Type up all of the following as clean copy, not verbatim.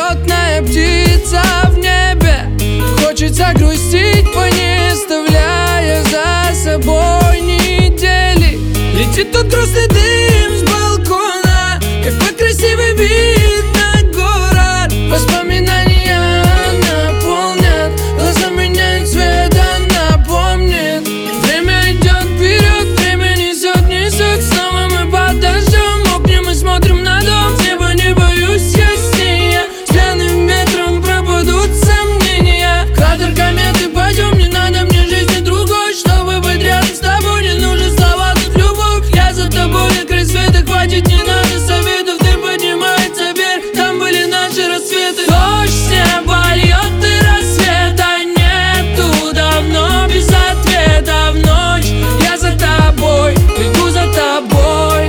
полетная птица в небе. Хочется грустить по ней, оставляя за собой недели. Летит тут грустный дым с балкона, какой красивый вид на город. Воспоминания наполнят, глаза меняют цвет, она помнит. Время идет вперед, время несет, несет. Снова мы под дождем мокнем и смотрим на дом. С неба не боюсь я снея, с пьяным ветром пропадут сомнения. Кадр кометы, пойдем, не надо мне жизни другой. Чтобы быть рядом с тобой, не нужны слова, тут любовь. Я за тобой, на край света, хватит, не надо советов. Ты поднимается вверх, там были наши рассветы. Дождь с неба льет, и рассвета нету давно, без ответа в ночь. Я за тобой, бегу за тобой.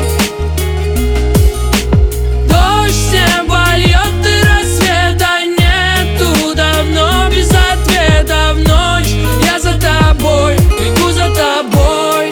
Дождь с неба льет, и рассвета нету давно, без ответа в ночь. Я за тобой, бегу за тобой.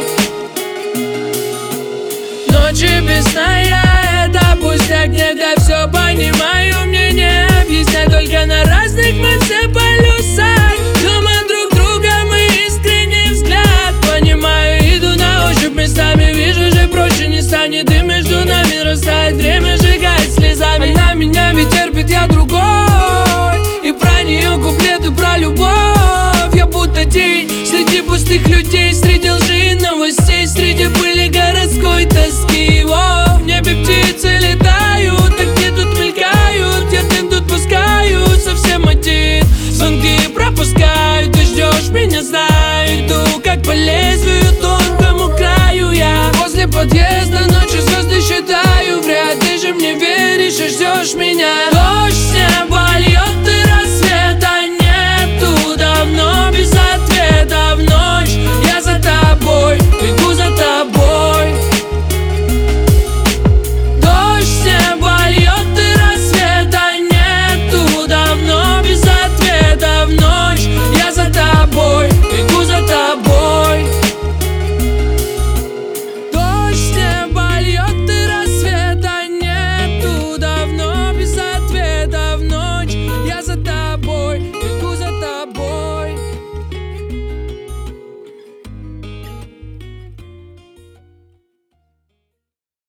Ночи без сна, я это пустяк, нет, я все понимаю, мне не объяснять. Только на разных мы все полюсах, но мы друг друга, мы искренний взгляд. Понимаю, иду на ощупь местами, вижу же проще не станет. И между нами растает время, сжигает слезами. Она меня ведь терпит, я другой. И про нее куплеты, про любовь. Я будто тень среди пустых людей, среди лжи